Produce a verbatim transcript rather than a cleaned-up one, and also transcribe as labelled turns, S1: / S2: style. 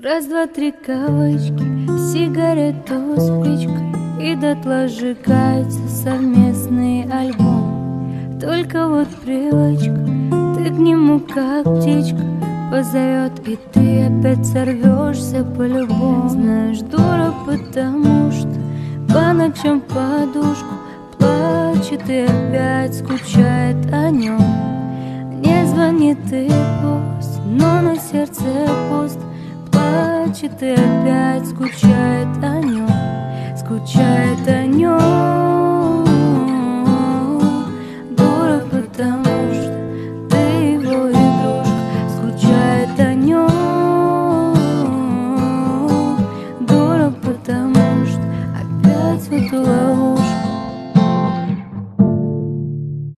S1: Раз, два, три кавычки, сигарету спичкой, и дотла сжигается совместный альбом. Только вот привычка, ты к нему как птичка, позовет, и ты опять сорвешься по-любому. Знаешь, дура, потому что по ночам подушку плачет и опять скучает о нем. Не звонит и пусть, но на сердце пусто. Плачет и опять скучает о нем, скучает.